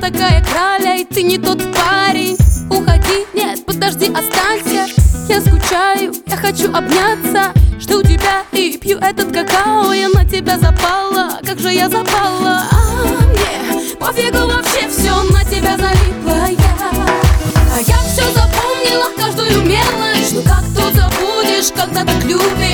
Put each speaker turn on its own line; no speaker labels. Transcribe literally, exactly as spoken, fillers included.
такая краля, и ты не тот парень. Уходи, нет, подожди, останься. Я скучаю, я хочу обняться. Жду тебя и пью этот какао. Я на тебя запала, как же я запала. А мне пофигу вообще, все на тебя залипла я. А я все запомнила, каждую мелочь. Ну как тут забудешь, когда так любишь?